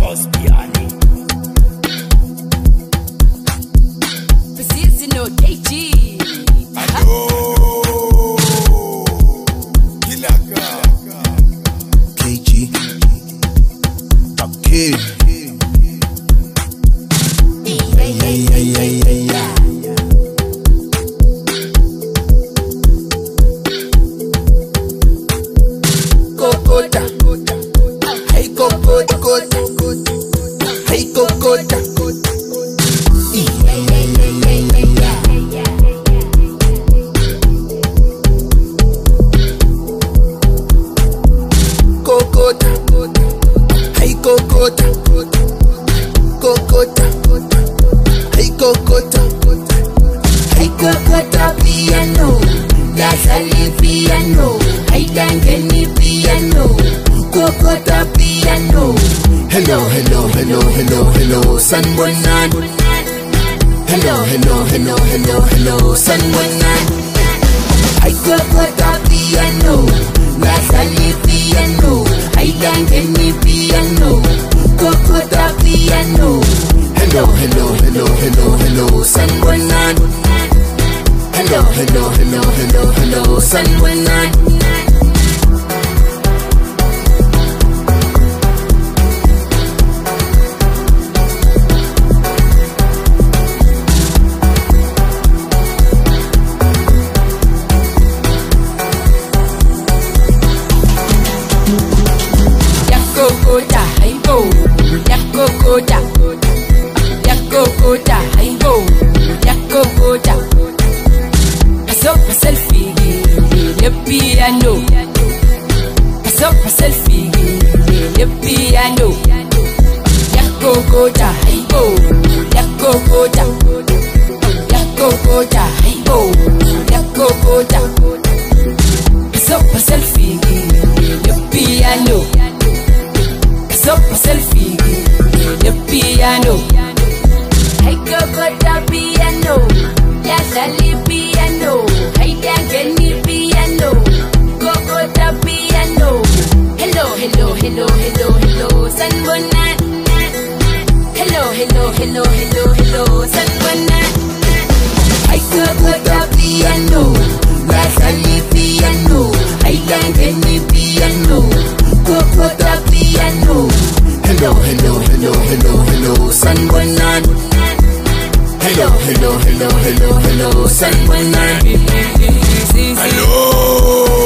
Ospiani. Precision no KG. Hello. Kilaka. KG. Okay. Kokota. Hey kokota. Hey kokota. Kokota. Hey kokota. Kokota. Hey kokota. Hey kokota piano. Lazali piano. Hey dangeni piano. Kokota piano. Hello, hello, hello, hello, hello, Sanbonan. Hello, hello, hello, hello, hello, Sanbonan. Hey kokota piano. Lazali piano. Hey dangeni piano. Kokota piano. Hello, hello, hello, hello, hello, Sanbonan. Hello, hello, hello, hello, hello, Sanbonan. Yakokota, hey go. Yakokota. Yakokota, hey go. Yakokota. Paso pa selfie, le piano. Paso pa selfie, le piano. Yakokota, hey go. Yakokota. Yakokota, hey go. Yakokota. Paso pa selfie, le piano. Paso pa selfie, le piano. Hey kokota piano. Lazali piano. Hey dangeni piano. Kokota piano. Hello, hello, hello, hello, hello, Sanbonan. Hello, hello, hello, hello, hello, Sanbonan. Hey kokota piano. Lazali piano. Hey dangeni piano. Kokota piano. Hello, hello, hello, hello, hello, Sanbonan. Hello, hello, hello, hello, hello, Sanbonan. Hello.